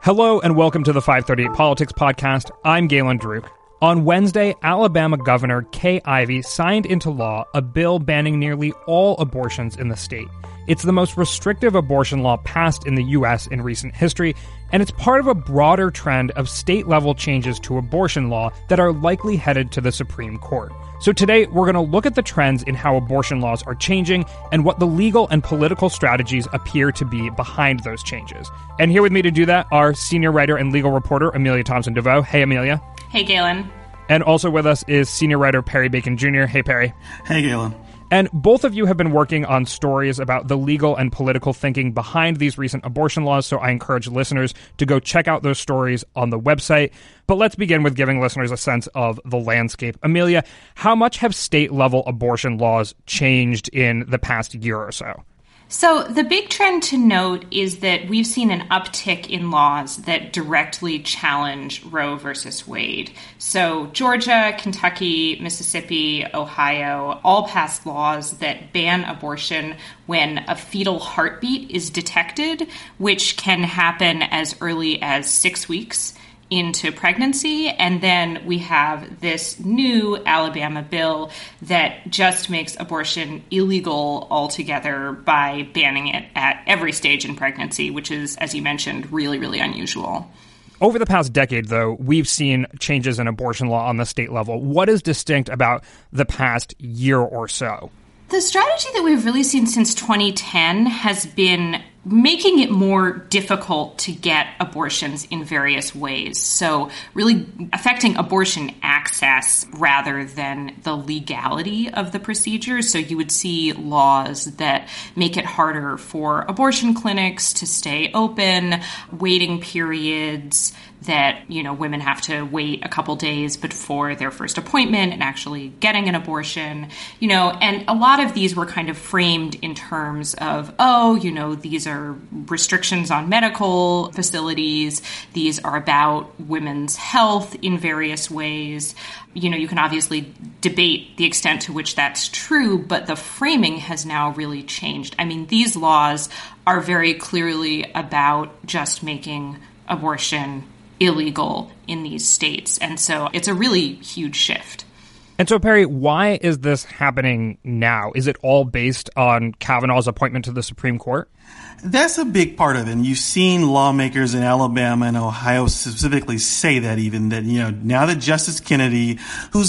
Hello and welcome to the 538 Politics Podcast. I'm Galen Druk. On Wednesday, Alabama Governor Kay Ivey signed into law a bill banning nearly all abortions in the state. It's the most restrictive abortion law passed in the U.S. in recent history, and it's part of a broader trend of state-level changes to abortion law that are likely headed to the Supreme Court. So today, we're going to look at the trends in how abortion laws are changing and what the legal and political strategies appear to be behind those changes. And here with me to do that are senior writer and legal reporter Amelia Thompson-DeVoe. Hey, Amelia. Hey, Galen. And also with us is senior writer Perry Bacon Jr. Hey, Perry. Hey, Galen. And both of you have been working on stories about the legal and political thinking behind these recent abortion laws, so I encourage listeners to go check out those stories on the website. But let's begin with giving listeners a sense of the landscape. Amelia, how much have state-level abortion laws changed in the past year or so? So the big trend to note is that we've seen an uptick in laws that directly challenge Roe versus Wade. So Georgia, Kentucky, Mississippi, Ohio all passed laws that ban abortion when a fetal heartbeat is detected, which can happen as early as 6 weeks into pregnancy. And then we have this new Alabama bill that just makes abortion illegal altogether by banning it at every stage in pregnancy, which is, as you mentioned, really, really unusual. Over the past decade, though, we've seen changes in abortion law on the state level. What is distinct about the past year or so? The strategy that we've really seen since 2010 has been making it more difficult to get abortions in various ways. So really affecting abortion access rather than the legality of the procedure. So you would see laws that make it harder for abortion clinics to stay open, waiting periods that, women have to wait a couple days before their first appointment and actually getting an abortion, and a lot of these were kind of framed in terms of, these are restrictions on medical facilities. These are about women's health in various ways. You can obviously debate the extent to which that's true, but the framing has now really changed. I mean, these laws are very clearly about just making abortion illegal in these states. And so it's a really huge shift. And so, Perry, why is this happening now? Is it all based on Kavanaugh's appointment to the Supreme Court? That's a big part of it. And you've seen lawmakers in Alabama and Ohio specifically say that now that Justice Kennedy, who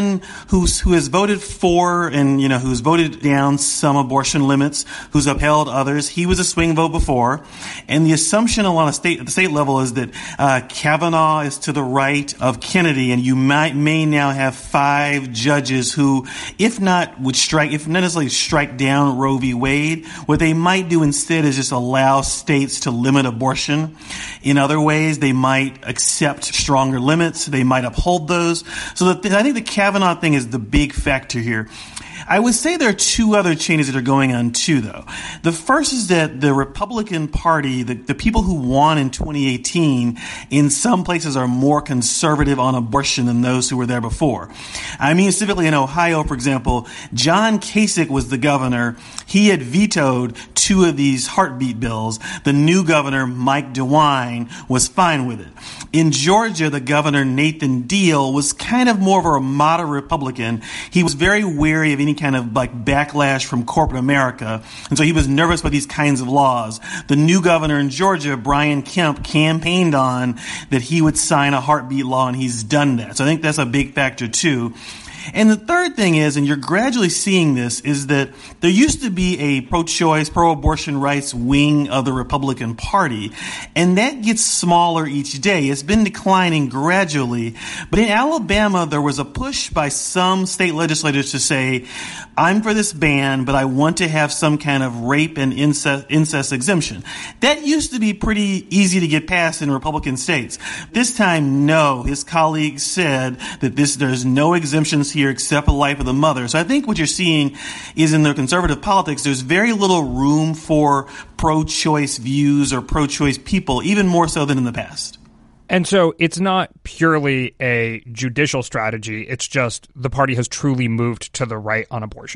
has voted for and, who's voted down some abortion limits, who's upheld others, he was a swing vote before. And the assumption at the state level is that Kavanaugh is to the right of Kennedy, and you may now have 5 judges who, if not necessarily strike down Roe v. Wade, what they might do instead is just allow states to limit abortion. In other ways, they might accept stronger limits. They might uphold those. So I think the Kavanaugh thing is the big factor here. I would say there are 2 other changes that are going on too, though. The first is that the Republican Party, the people who won in 2018, in some places are more conservative on abortion than those who were there before. I mean, specifically in Ohio, for example, John Kasich was the governor. He had vetoed 2 of these heartbeat bills. The new governor, Mike DeWine, was fine with it. In Georgia, the governor, Nathan Deal, was kind of more of a moderate Republican. He was very wary of any kind of backlash from corporate America. And so he was nervous about these kinds of laws. The new governor in Georgia, Brian Kemp, campaigned on that he would sign a heartbeat law, and he's done that. So I think that's a big factor too. And the third thing is, and you're gradually seeing this, is that there used to be a pro-choice, pro-abortion rights wing of the Republican Party, and that gets smaller each day. It's been declining gradually. But in Alabama, there was a push by some state legislators to say, I'm for this ban, but I want to have some kind of rape and incest exemption. That used to be pretty easy to get passed in Republican states. This time, no. His colleagues said that there's no exemptions here except for the life of the mother. So I think what you're seeing is in the conservative politics, there's very little room for pro-choice views or pro-choice people, even more so than in the past. And so it's not purely a judicial strategy. It's just the party has truly moved to the right on abortion.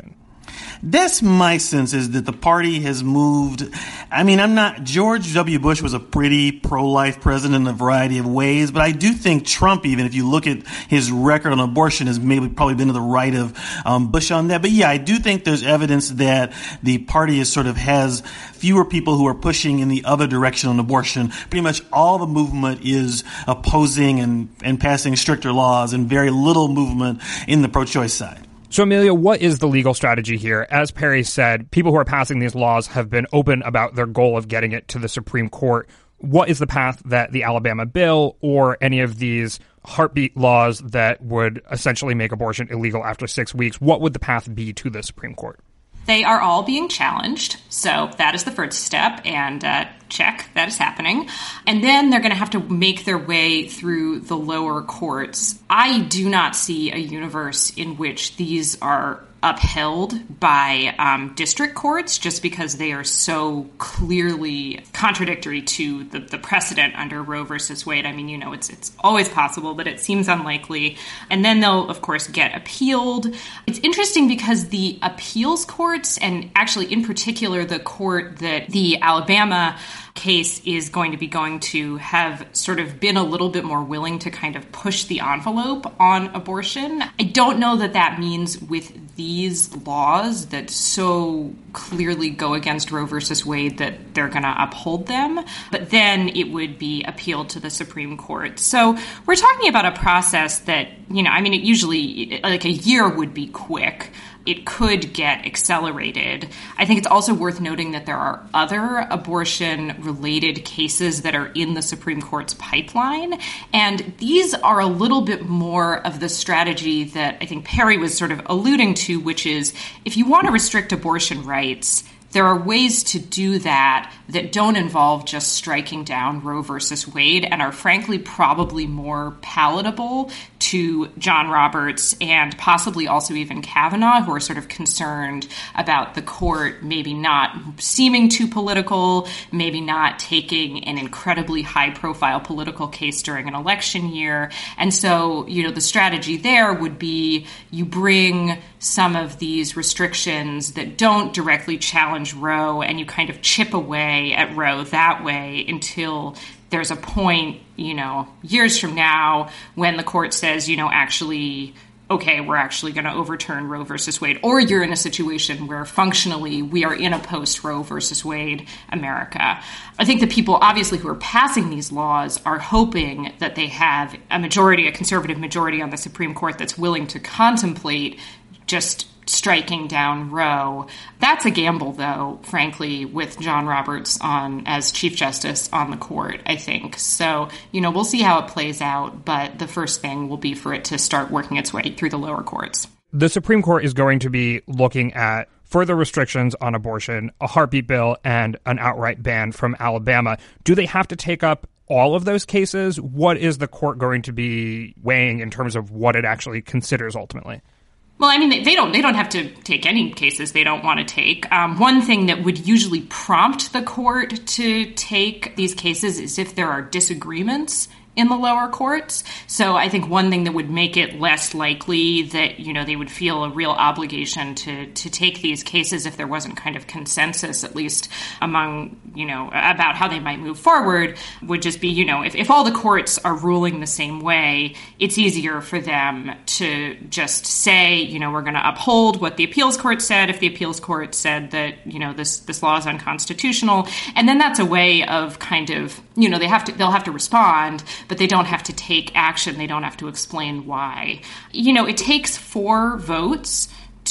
That's my sense, is that the party has moved. I mean, George W. Bush was a pretty pro-life president in a variety of ways, but I do think Trump, even if you look at his record on abortion, has maybe probably been to the right of Bush on that. But yeah, I do think there's evidence that the party has fewer people who are pushing in the other direction on abortion. Pretty much all the movement is opposing and passing stricter laws, and very little movement in the pro-choice side. So, Amelia, what is the legal strategy here? As Perry said, people who are passing these laws have been open about their goal of getting it to the Supreme Court. What is the path that the Alabama bill or any of these heartbeat laws that would essentially make abortion illegal after 6 weeks, what would the path be to the Supreme Court? They are all being challenged, so that is the first step, and check, that is happening. And then they're going to have to make their way through the lower courts. I do not see a universe in which these are upheld by district courts, just because they are so clearly contradictory to the precedent under Roe versus Wade. I mean, it's always possible, but it seems unlikely. And then they'll, of course, get appealed. It's interesting because the appeals courts, and actually in particular the court that the Alabama case is going to have sort of been a little bit more willing to kind of push the envelope on abortion. I don't know that means with these laws that so clearly go against Roe versus Wade that they're going to uphold them, but then it would be appealed to the Supreme Court. So we're talking about a process that, it usually, like a year would be quick. It could get accelerated. I think it's also worth noting that there are other abortion-related cases that are in the Supreme Court's pipeline, and these are a little bit more of the strategy that I think Perry was sort of alluding to, which is if you want to restrict abortion rights, there are ways to do that don't involve just striking down Roe versus Wade and are frankly probably more palatable to John Roberts and possibly also even Kavanaugh, who are sort of concerned about the court maybe not seeming too political, maybe not taking an incredibly high-profile political case during an election year. And so, the strategy there would be you bring some of these restrictions that don't directly challenge Roe and you kind of chip away at Roe that way until there's a point, years from now when the court says, actually, okay, we're actually going to overturn Roe versus Wade, or you're in a situation where functionally we are in a post-Roe versus Wade America. I think the people, obviously, who are passing these laws are hoping that they have a conservative majority on the Supreme Court that's willing to contemplate just striking down Roe. That's a gamble, though, frankly, with John Roberts as Chief Justice on the court, I think. So, we'll see how it plays out, but the first thing will be for it to start working its way through the lower courts. The Supreme Court is going to be looking at further restrictions on abortion, a heartbeat bill, and an outright ban from Alabama. Do they have to take up all of those cases? What is the court going to be weighing in terms of what it actually considers ultimately? Well, they don't have to take any cases they don't want to take. One thing that would usually prompt the court to take these cases is if there are disagreements in the lower courts. So I think one thing that would make it less likely that, they would feel a real obligation to take these cases if there wasn't kind of consensus, at least among, about how they might move forward, would just be, if all the courts are ruling the same way, it's easier for them to just say, we're going to uphold what the appeals court said if the appeals court said that, this law is unconstitutional. And then that's a way of kind of, they'll have to respond, but they don't have to take action. They don't have to explain why. It takes 4 votes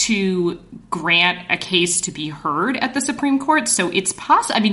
to grant a case to be heard at the Supreme Court. So it's possible.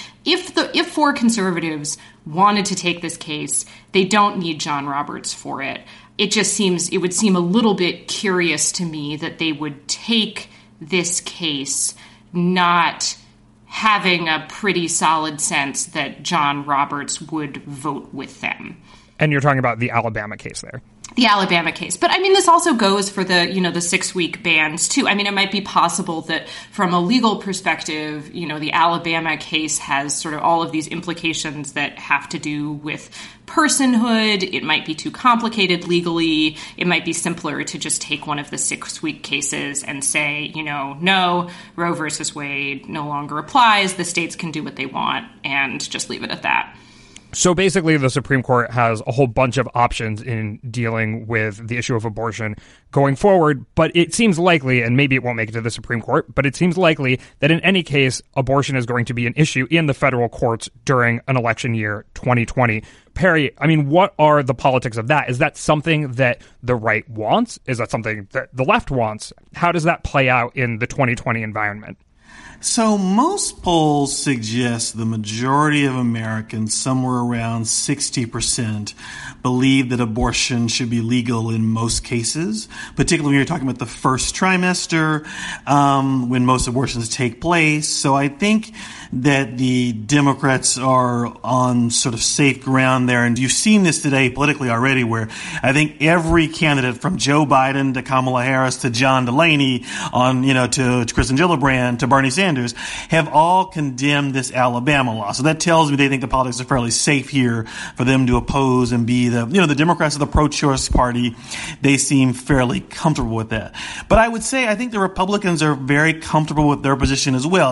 If 4 conservatives wanted to take this case, they don't need John Roberts for it. It would seem a little bit curious to me that they would take this case not having a pretty solid sense that John Roberts would vote with them. And you're talking about the Alabama case there. the Alabama case. But I mean, this also goes for the 6-week bans too. I mean, it might be possible that from a legal perspective, the Alabama case has sort of all of these implications that have to do with personhood. It might be too complicated legally. It might be simpler to just take one of the 6-week cases and say, no, Roe versus Wade no longer applies. The states can do what they want and just leave it at that. So basically, the Supreme Court has a whole bunch of options in dealing with the issue of abortion going forward, but it seems likely, and maybe it won't make it to the Supreme Court, but it seems likely that in any case, abortion is going to be an issue in the federal courts during an election year 2020. Perry, I mean, what are the politics of that? Is that something that the right wants? Is that something that the left wants? How does that play out in the 2020 environment? So most polls suggest the majority of Americans, somewhere around 60%, believe that abortion should be legal in most cases, particularly when you're talking about the first trimester, when most abortions take place. So I think that the Democrats are on sort of safe ground there. And you've seen this today politically already, where I think every candidate from Joe Biden to Kamala Harris to John Delaney to Kristen Gillibrand to Bernie Sanders have all condemned this Alabama law. So that tells me they think the politics are fairly safe here for them to oppose and be the Democrats are the pro-choice party. They seem fairly comfortable with that. But I would say I think the Republicans are very comfortable with their position as well.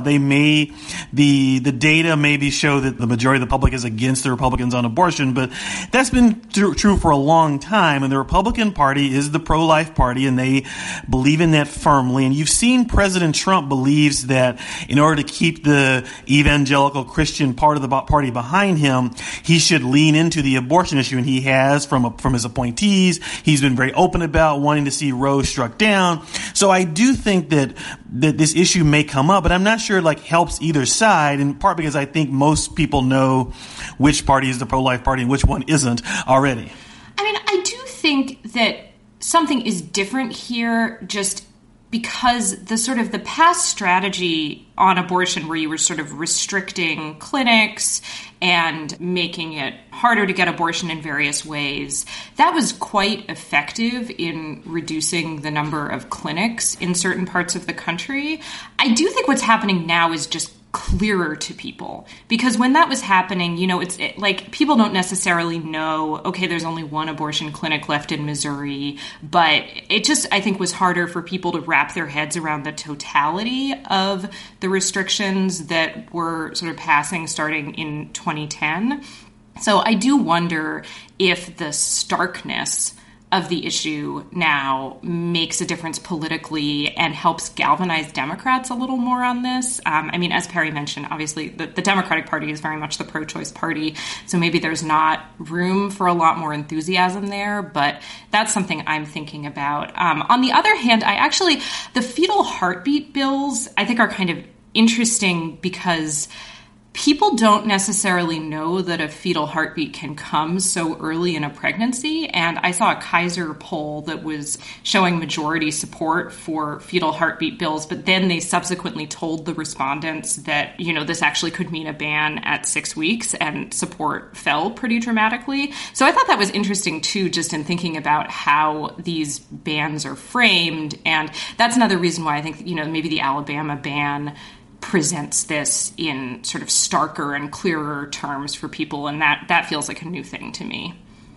The data maybe show that the majority of the public is against the Republicans on abortion, but that's been true for a long time. And the Republican Party is the pro-life party, and they believe in that firmly. And you've seen President Trump believes that in order to keep the evangelical Christian part of the party behind him, he should lean into the abortion issue, and he has from his appointees. He's been very open about wanting to see Roe struck down. So I do think that this issue may come up, but I'm not sure it helps either side, in part because I think most people know which party is the pro-life party and which one isn't already. I mean, I do think that something is different here just because the past strategy on abortion, where you were sort of restricting clinics and making it harder to get abortion in various ways, that was quite effective in reducing the number of clinics in certain parts of the country. I do think what's happening now is just clearer to people, because when that was happening, people don't necessarily know, okay, there's only one abortion clinic left in Missouri, but it just, I think, was harder for people to wrap their heads around the totality of the restrictions that were sort of passing starting in 2010. So I do wonder if the starkness of the issue now makes a difference politically and helps galvanize Democrats a little more on this. As Perry mentioned, obviously the Democratic Party is very much the pro-choice party, so maybe there's not room for a lot more enthusiasm there, but that's something I'm thinking about. On the other hand, the fetal heartbeat bills, I think, are kind of interesting because people don't necessarily know that a fetal heartbeat can come so early in a pregnancy. And I saw a Kaiser poll that was showing majority support for fetal heartbeat bills, but then they subsequently told the respondents that, this actually could mean a ban at 6 weeks, and support fell pretty dramatically. So I thought that was interesting too, just in thinking about how these bans are framed. And that's another reason why I think, maybe the Alabama ban presents this in sort of starker and clearer terms for people, and that feels like a new thing to me.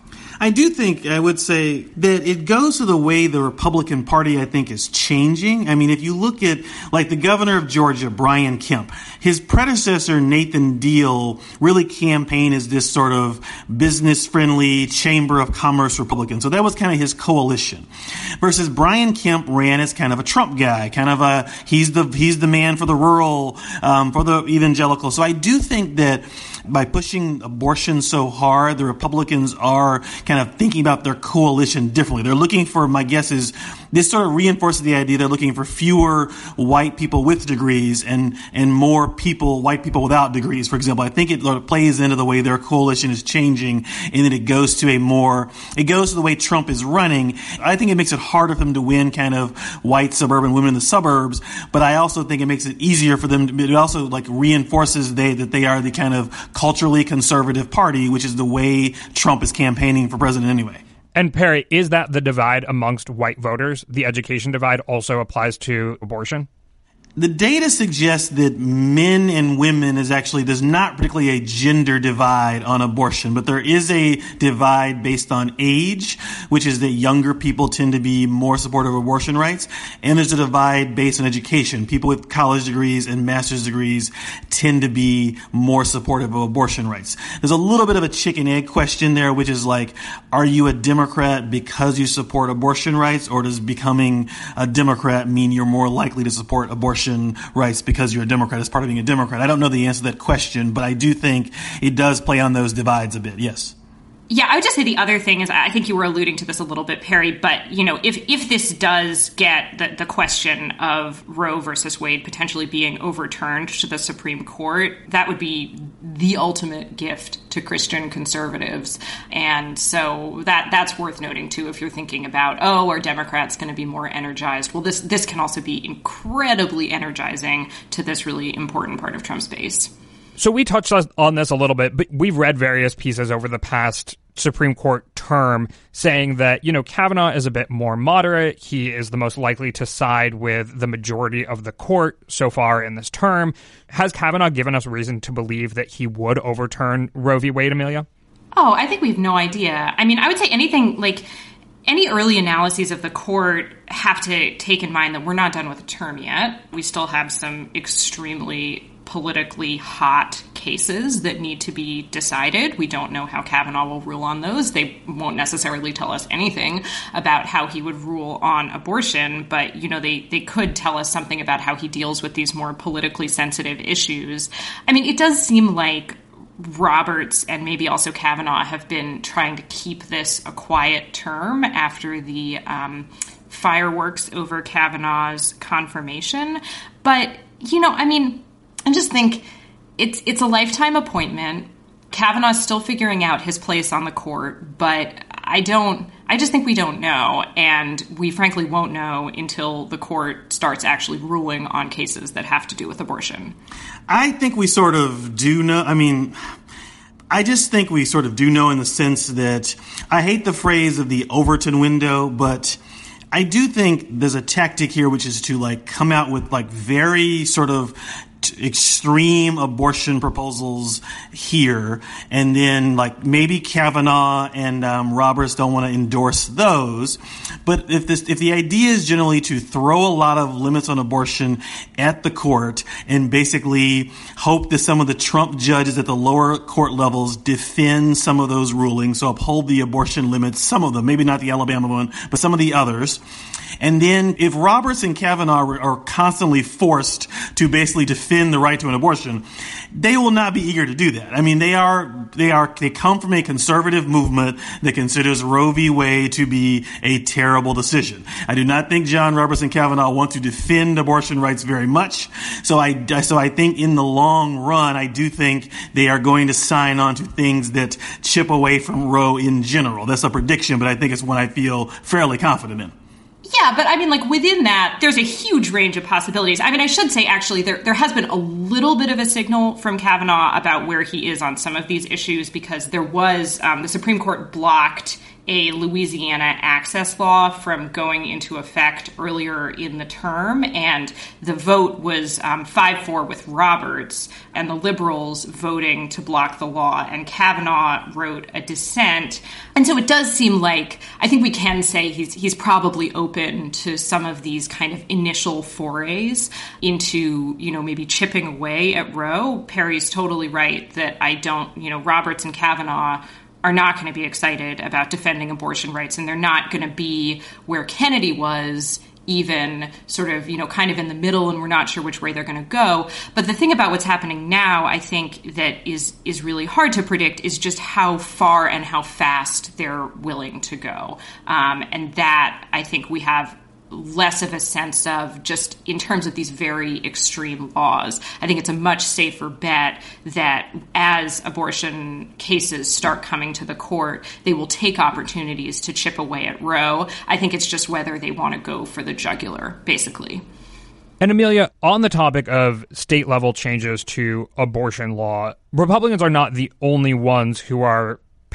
I do think, I would say, that it goes to the way the Republican Party, I think, is changing. I mean, if you look at, the governor of Georgia, Brian Kemp, his predecessor, Nathan Deal, really campaigned as this sort of business-friendly Chamber of Commerce Republican. So that was kind of his coalition. Versus Brian Kemp ran as kind of a Trump guy, he's the man for the rural, for the evangelical. So I do think that by pushing abortion so hard, the Republicans are kind of thinking about their coalition differently. They're looking for, my guess is, this sort of reinforces the idea they're looking for fewer white people with degrees and more white people without degrees, for example. I think it plays into the way their coalition is changing, and that it goes to the way Trump is running. I think it makes it harder for them to win kind of white suburban women in the suburbs, but I also think it makes it easier for them. It also reinforces that they are the kind of culturally conservative party, which is the way Trump is campaigning for president anyway. And Perry, is that the divide amongst white voters? The education divide also applies to abortion? The data suggests that men and women there's not particularly a gender divide on abortion, but there is a divide based on age, which is that younger people tend to be more supportive of abortion rights. And there's a divide based on education. People with college degrees and master's degrees tend to be more supportive of abortion rights. There's a little bit of a chicken egg question there, which is like, are you a Democrat because you support abortion rights, or does becoming a Democrat mean you're more likely to support abortion rights because you're a Democrat as part of being a Democrat? I don't know the answer to that question, but I do think it does play on those divides a bit, yes. Yeah, I would just say the other thing is, I think you were alluding to this a little bit, Perry, but, if this does get the question of Roe versus Wade potentially being overturned to the Supreme Court, that would be the ultimate gift to Christian conservatives. And so that's worth noting, too, if you're thinking about, are Democrats going to be more energized? Well, this can also be incredibly energizing to this really important part of Trump's base. So we touched on this a little bit, but we've read various pieces over the past Supreme Court term saying that, Kavanaugh is a bit more moderate. He is the most likely to side with the majority of the court so far in this term. Has Kavanaugh given us reason to believe that he would overturn Roe v. Wade, Amelia? Oh, I think we have no idea. I mean, I would say any early analyses of the court have to take in mind that we're not done with the term yet. We still have some extremely politically hot cases that need to be decided. We don't know how Kavanaugh will rule on those. They won't necessarily tell us anything about how he would rule on abortion, but, they could tell us something about how he deals with these more politically sensitive issues. I mean, it does seem like Roberts and maybe also Kavanaugh have been trying to keep this a quiet term after the fireworks over Kavanaugh's confirmation. But, I just think it's a lifetime appointment. Kavanaugh's still figuring out his place on the court, but I just think we don't know, and we frankly won't know until the court starts actually ruling on cases that have to do with abortion. I think we sort of do know. I just think we sort of do know in the sense that I hate the phrase of the Overton window, but I do think there's a tactic here, which is to come out with very sort of extreme abortion proposals here, and then maybe Kavanaugh and Roberts don't want to endorse those. But if the idea is generally to throw a lot of limits on abortion at the court and basically hope that some of the Trump judges at the lower court levels defend some of those rulings, so uphold the abortion limits, some of them, maybe not the Alabama one, but some of the others. And then if Roberts and Kavanaugh are constantly forced to basically defend the right to an abortion, they will not be eager to do that. I mean, they come from a conservative movement that considers Roe v. Wade to be a terrible decision. I do not think John Roberts and Kavanaugh want to defend abortion rights very much. So I think in the long run, I do think they are going to sign on to things that chip away from Roe in general. That's a prediction, but I think it's one I feel fairly confident in. Yeah, but within that, there's a huge range of possibilities. I should say, actually, there has been a little bit of a signal from Kavanaugh about where he is on some of these issues, because there was, the Supreme Court blocked a Louisiana access law from going into effect earlier in the term, and the vote was 5-4 with Roberts and the liberals voting to block the law, and Kavanaugh wrote a dissent. And so it does seem like, I think we can say he's probably open to some of these kind of initial forays into, maybe chipping away at Roe. Perry's totally right that Roberts and Kavanaugh are not going to be excited about defending abortion rights, and they're not going to be where Kennedy was, even sort of, kind of in the middle, and we're not sure which way they're going to go. But the thing about what's happening now, I think, that is really hard to predict is just how far and how fast they're willing to go. And that, I think, we have less of a sense of just in terms of these very extreme laws. I think it's a much safer bet that as abortion cases start coming to the court, they will take opportunities to chip away at Roe. I think it's just whether they want to go for the jugular, basically. And Amelia, on the topic of state-level changes to abortion law, Republicans are not the only ones who are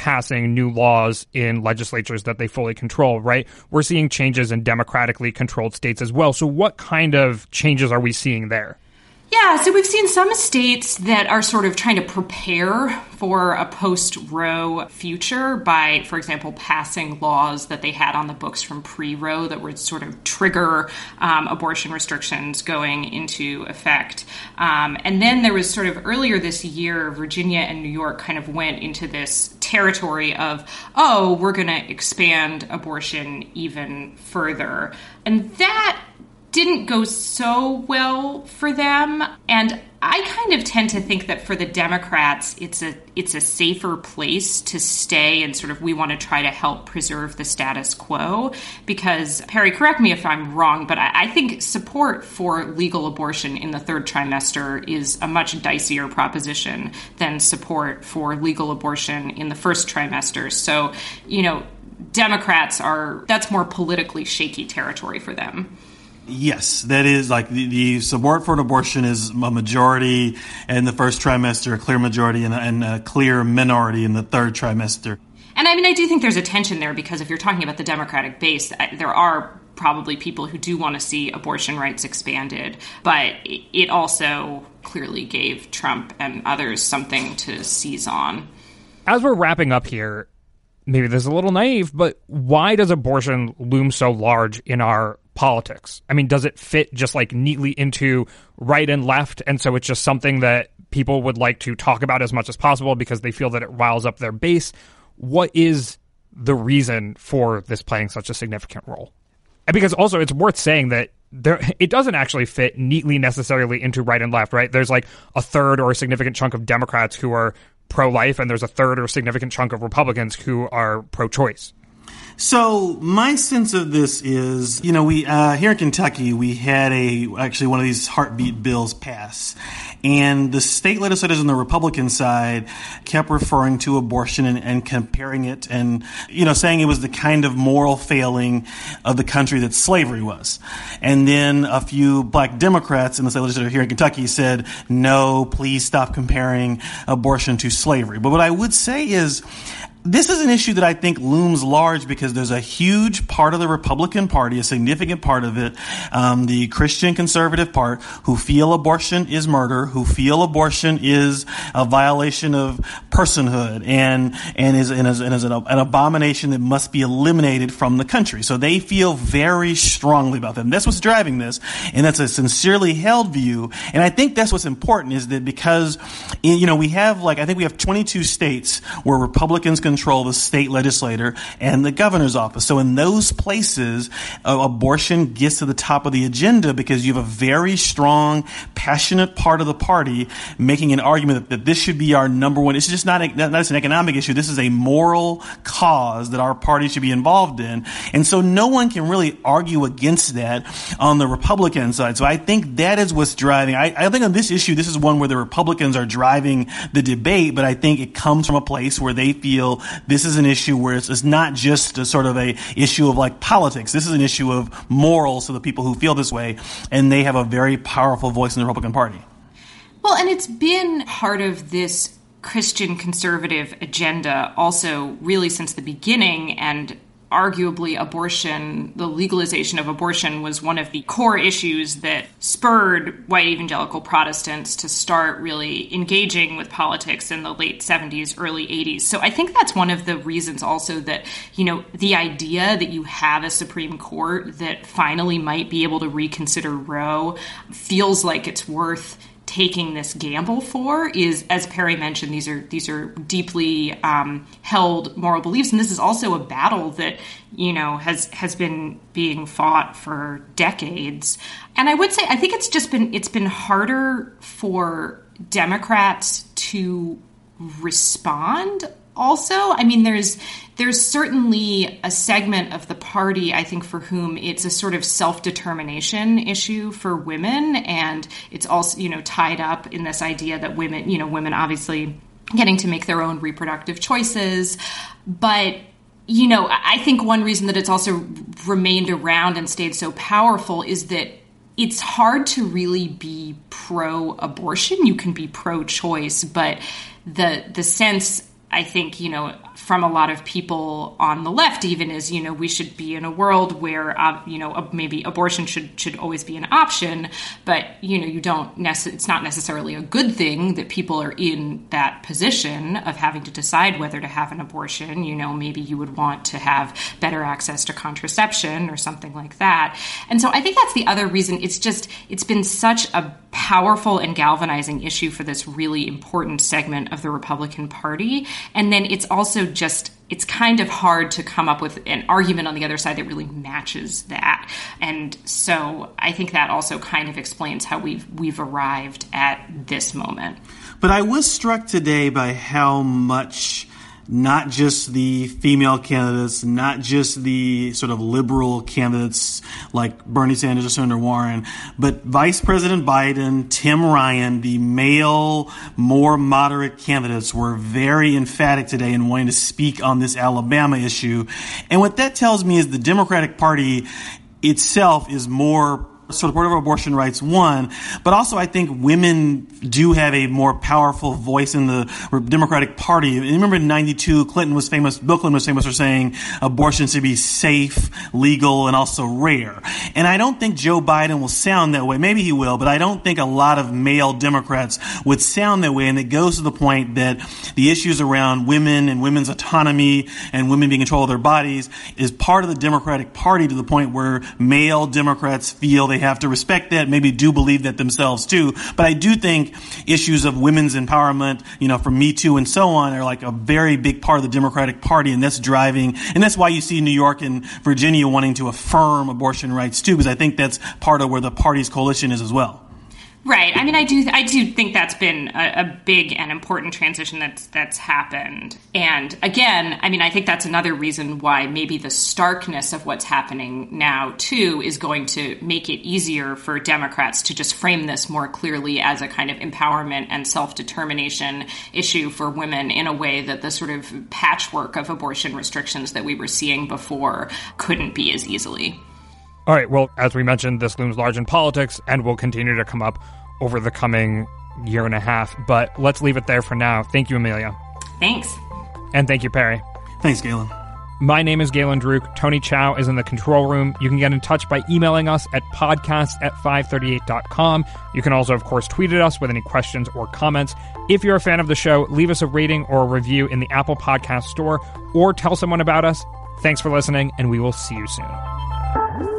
passing new laws in legislatures that they fully control, right? We're seeing changes in democratically controlled states as well. So what kind of changes are we seeing there? Yeah, so we've seen some states that are sort of trying to prepare for a post-Roe future by, for example, passing laws that they had on the books from pre-Roe that would sort of trigger abortion restrictions going into effect. And then there was sort of earlier this year, Virginia and New York kind of went into this territory of, oh, we're going to expand abortion even further. And that didn't go so well for them. And I kind of tend to think that for the Democrats, it's a safer place to stay and sort of we want to try to help preserve the status quo. Because, Perry, correct me if I'm wrong, but I think support for legal abortion in the third trimester is a much dicier proposition than support for legal abortion in the first trimester. So, Democrats that's more politically shaky territory for them. Yes, that is like the support for an abortion is a majority in the first trimester, a clear majority, and a clear minority in the third trimester. And I do think there's a tension there because if you're talking about the Democratic base, there are probably people who do want to see abortion rights expanded, but it also clearly gave Trump and others something to seize on. As we're wrapping up here, maybe this is a little naive, but why does abortion loom so large in our politics? I mean, does it fit just like neatly into right and left? And so it's just something that people would like to talk about as much as possible because they feel that it riles up their base. What is the reason for this playing such a significant role? And because also it's worth saying that it doesn't actually fit neatly necessarily into right and left, right? There's like a third or a significant chunk of Democrats who are pro-life, and there's a third or significant chunk of Republicans who are pro-choice. So my sense of this is, we here in Kentucky, we had actually one of these heartbeat bills pass. And the state legislators on the Republican side kept referring to abortion and comparing it and, saying it was the kind of moral failing of the country that slavery was. And then a few black Democrats in the state legislature here in Kentucky said, no, please stop comparing abortion to slavery. But what I would say is, this is an issue that I think looms large because there's a huge part of the Republican Party, a significant part of it, the Christian conservative part, who feel abortion is murder, who feel abortion is a violation of personhood and is an abomination that must be eliminated from the country. So they feel very strongly about them. That's what's driving this, and that's a sincerely held view. And I think that's what's important is that because, we have I think we have 22 states where Republicans control the state legislature and the governor's office. So in those places, abortion gets to the top of the agenda because you have a very strong, passionate part of the party making an argument that this should be our number one. It's just not just an economic issue. This is a moral cause that our party should be involved in. And so no one can really argue against that on the Republican side. So I think that is what's driving. I think on this issue, this is one where the Republicans are driving the debate, but I think it comes from a place where they feel this is an issue where it's not just a sort of a issue of politics. This is an issue of morals to the people who feel this way, and they have a very powerful voice in the Republican Party. Well, and it's been part of this Christian conservative agenda also really since the beginning, and arguably abortion, the legalization of abortion was one of the core issues that spurred white evangelical Protestants to start really engaging with politics in the late 70s, early 80s. So I think that's one of the reasons also that, the idea that you have a Supreme Court that finally might be able to reconsider Roe feels like it's worth taking this gamble for is, as Perry mentioned, these are deeply held moral beliefs, and this is also a battle that has been being fought for decades. And I would say I think it's been harder for Democrats to respond. Also, I mean, there's certainly a segment of the party, I think, for whom it's a sort of self-determination issue for women. And it's also, tied up in this idea that women obviously getting to make their own reproductive choices. But, I think one reason that it's also remained around and stayed so powerful is that it's hard to really be pro-abortion. You can be pro-choice, but the sense I think, from a lot of people on the left even is, we should be in a world where, maybe abortion should always be an option, but, it's not necessarily a good thing that people are in that position of having to decide whether to have an abortion. Maybe you would want to have better access to contraception or something like that. And so I think that's the other reason. It's been such a powerful and galvanizing issue for this really important segment of the Republican Party. And then it's also it's kind of hard to come up with an argument on the other side that really matches that. And so I think that also kind of explains how we've arrived at this moment. But I was struck today by how much not just the female candidates, not just the sort of liberal candidates like Bernie Sanders or Senator Warren, but Vice President Biden, Tim Ryan, the male, more moderate candidates were very emphatic today in wanting to speak on this Alabama issue. And what that tells me is the Democratic Party itself is more supportive of abortion rights, one, but also I think women do have a more powerful voice in the Democratic Party. And remember in 92, Bill Clinton was famous for saying abortion should be safe, legal, and also rare. And I don't think Joe Biden will sound that way. Maybe he will, but I don't think a lot of male Democrats would sound that way. And it goes to the point that the issues around women and women's autonomy and women being in control of their bodies is part of the Democratic Party, to the point where male Democrats feel they have to respect that, maybe do believe that themselves too. But I do think issues of women's empowerment, from Me Too and so on, are like a very big part of the Democratic Party, and that's why you see New York and Virginia wanting to affirm abortion rights too, because I think that's part of where the party's coalition is as well. Right. I mean, I do think that's been a big and important transition that's happened. And again, I mean, I think that's another reason why maybe the starkness of what's happening now, too, is going to make it easier for Democrats to just frame this more clearly as a kind of empowerment and self-determination issue for women in a way that the sort of patchwork of abortion restrictions that we were seeing before couldn't be as easily. All right, well, as we mentioned, this looms large in politics and will continue to come up over the coming year and a half. But let's leave it there for now. Thank you, Amelia. Thanks. And thank you, Perry. Thanks, Galen. My name is Galen Druk. Tony Chow is in the control room. You can get in touch by emailing us at podcasts@538.com. You can also, of course, tweet at us with any questions or comments. If you're a fan of the show, leave us a rating or a review in the Apple Podcast Store, or tell someone about us. Thanks for listening, and we will see you soon.